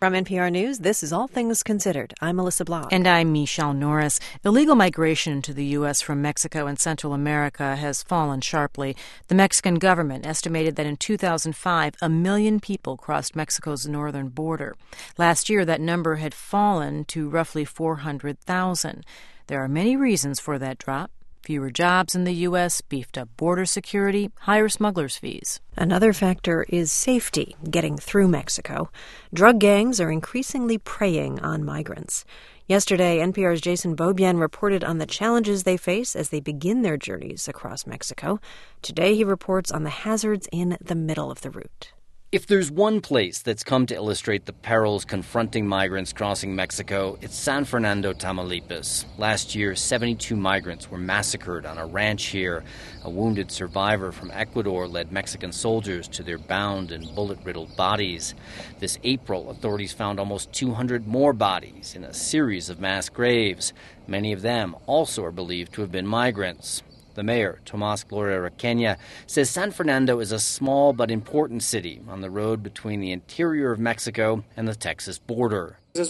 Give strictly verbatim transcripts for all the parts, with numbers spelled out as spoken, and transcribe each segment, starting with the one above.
From N P R News, this is All Things Considered. I'm Melissa Block. And I'm Michelle Norris. Illegal migration into the U S from Mexico and Central America has fallen sharply. The Mexican government estimated that in two thousand five, a million people crossed Mexico's northern border. Last year, that number had fallen to roughly four hundred thousand. There are many reasons for that drop. Fewer jobs in the U S, beefed up border security, higher smugglers' fees. Another factor is safety, getting through Mexico. Drug gangs are increasingly preying on migrants. Yesterday, N P R's Jason Beaubien reported on the challenges they face as they begin their journeys across Mexico. Today, he reports on the hazards in the middle of the route. If there's one place that's come to illustrate the perils confronting migrants crossing Mexico, it's San Fernando, Tamaulipas. Last year, seventy-two migrants were massacred on a ranch here. A wounded survivor from Ecuador led Mexican soldiers to their bound and bullet-riddled bodies. This April, authorities found almost two hundred more bodies in a series of mass graves. Many of them also are believed to have been migrants. The mayor, Tomas Gloria Requena, says San Fernando is a small but important city on the road between the interior of Mexico and the Texas border. We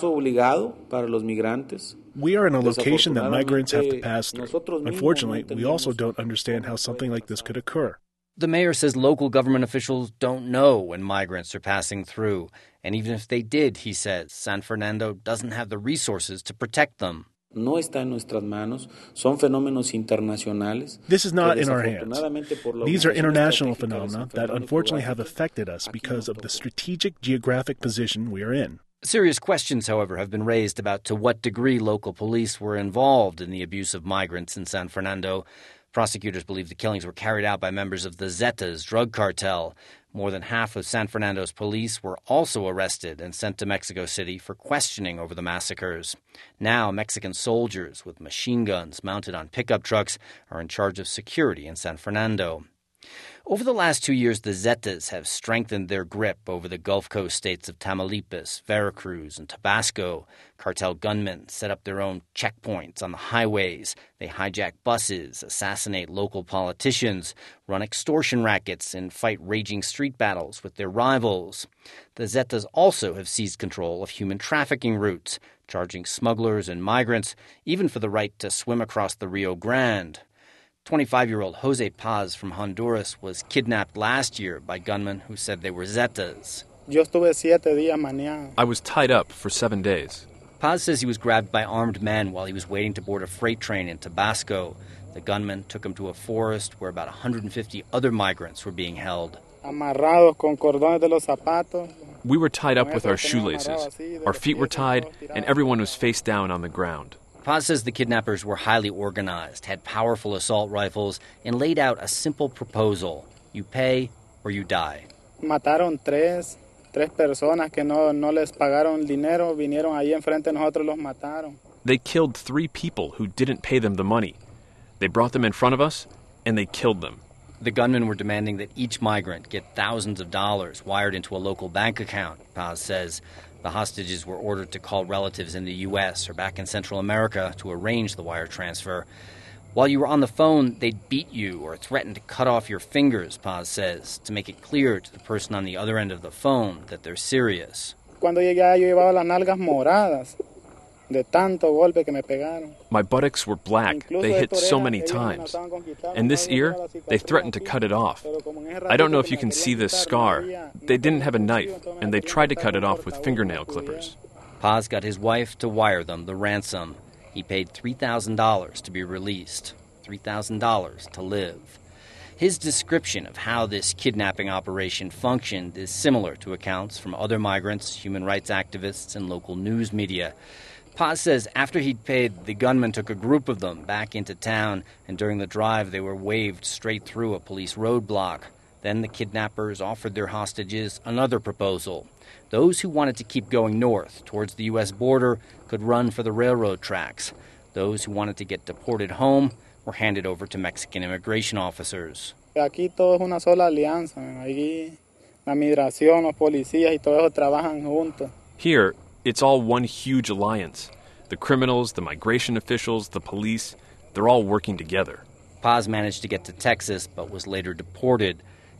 are in a location that migrants have to pass through. Unfortunately, we also don't understand how something like this could occur. The mayor says local government officials don't know when migrants are passing through. And even if they did, he says, San Fernando doesn't have the resources to protect them. No está en nuestras manos. Son fenómenos internacionales. This is not in our hands. These are international phenomena that unfortunately have affected us because of the strategic geographic position we are in. Serious questions, however, have been raised about to what degree local police were involved in the abuse of migrants in San Fernando. Prosecutors believe the killings were carried out by members of the Zetas drug cartel. More than half of San Fernando's police were also arrested and sent to Mexico City for questioning over the massacres. Now, Mexican soldiers with machine guns mounted on pickup trucks are in charge of security in San Fernando. Over the last two years, the Zetas have strengthened their grip over the Gulf Coast states of Tamaulipas, Veracruz, and Tabasco. Cartel gunmen set up their own checkpoints on the highways. They hijack buses, assassinate local politicians, run extortion rackets, and fight raging street battles with their rivals. The Zetas also have seized control of human trafficking routes, charging smugglers and migrants even for the right to swim across the Rio Grande. twenty-five-year-old Jose Paz from Honduras was kidnapped last year by gunmen who said they were Zetas. I was tied up for seven days. Paz says he was grabbed by armed men while he was waiting to board a freight train in Tabasco. The gunmen took him to a forest where about one hundred fifty other migrants were being held. We were tied up with our shoelaces. Our feet were tied, and everyone was face down on the ground. Paz says the kidnappers were highly organized, had powerful assault rifles, and laid out a simple proposal. You pay or you die. Mataron tres, tres personas que no, no les pagaron dinero, vinieron ahí enfrente de nosotros, los mataron. They killed three people who didn't pay them the money. They brought them in front of us, and they killed them. The gunmen were demanding that each migrant get thousands of dollars wired into a local bank account, Paz says. The hostages were ordered to call relatives in the U S or back in Central America to arrange the wire transfer. While you were on the phone, they'd beat you or threaten to cut off your fingers, Paz says, to make it clear to the person on the other end of the phone that they're serious. Cuando llegué, yo llevaba las nalgas moradas de tanto golpe que me pegaron. My buttocks were black. They hit so many times. And this ear, they threatened to cut it off. I don't know if you can see this scar. They didn't have a knife, and they tried to cut it off with fingernail clippers. Paz got his wife to wire them the ransom. He paid three thousand dollars to be released, three thousand dollars to live. His description of how this kidnapping operation functioned is similar to accounts from other migrants, human rights activists, and local news media. Paz says after he'd paid, the gunman took a group of them back into town, and during the drive they were waved straight through a police roadblock. Then the kidnappers offered their hostages another proposal. Those who wanted to keep going north towards the U S border could run for the railroad tracks. Those who wanted to get deported home were handed over to Mexican immigration officers. Aquí todo es una sola alianza. Aquí la migración, los policías y todo eso trabajan juntos. Here, it's all one huge alliance. The criminals, the migration officials, the police, they're all working together. Paz managed to get to Texas, but was later deported.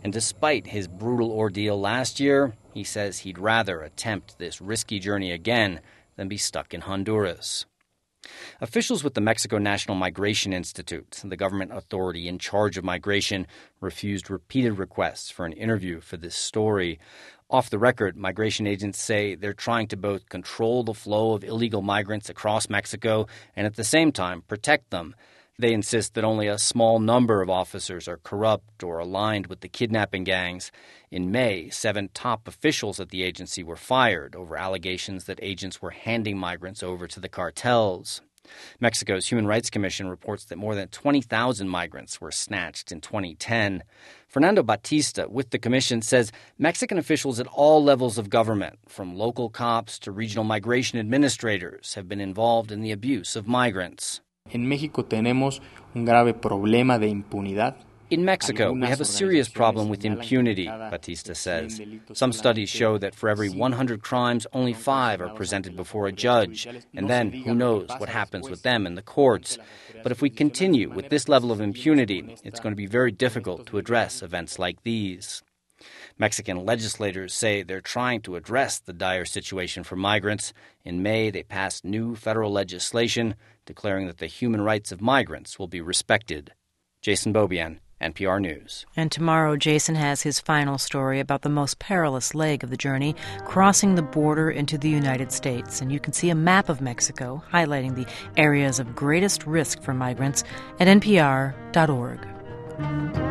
And despite his brutal ordeal last year, he says he'd rather attempt this risky journey again than be stuck in Honduras. Officials with the Mexico National Migration Institute, the government authority in charge of migration, refused repeated requests for an interview for this story. Off the record, migration agents say they're trying to both control the flow of illegal migrants across Mexico and at the same time protect them. They insist that only a small number of officers are corrupt or aligned with the kidnapping gangs. In May, seven top officials at the agency were fired over allegations that agents were handing migrants over to the cartels. Mexico's Human Rights Commission reports that more than twenty thousand migrants were snatched in twenty ten. Fernando Batista, with the commission, says Mexican officials at all levels of government, from local cops to regional migration administrators, have been involved in the abuse of migrants. En México tenemos un grave problema de impunidad. In Mexico, we have a serious problem with impunity, Batista says. Some studies show that for every one hundred crimes, only five are presented before a judge, and then who knows what happens with them in the courts. But if we continue with this level of impunity, it's going to be very difficult to address events like these. Mexican legislators say they're trying to address the dire situation for migrants. In May, they passed new federal legislation declaring that the human rights of migrants will be respected. Jason Beaubien, N P R News. And tomorrow, Jason has his final story about the most perilous leg of the journey, crossing the border into the United States. And you can see a map of Mexico highlighting the areas of greatest risk for migrants at N P R dot org.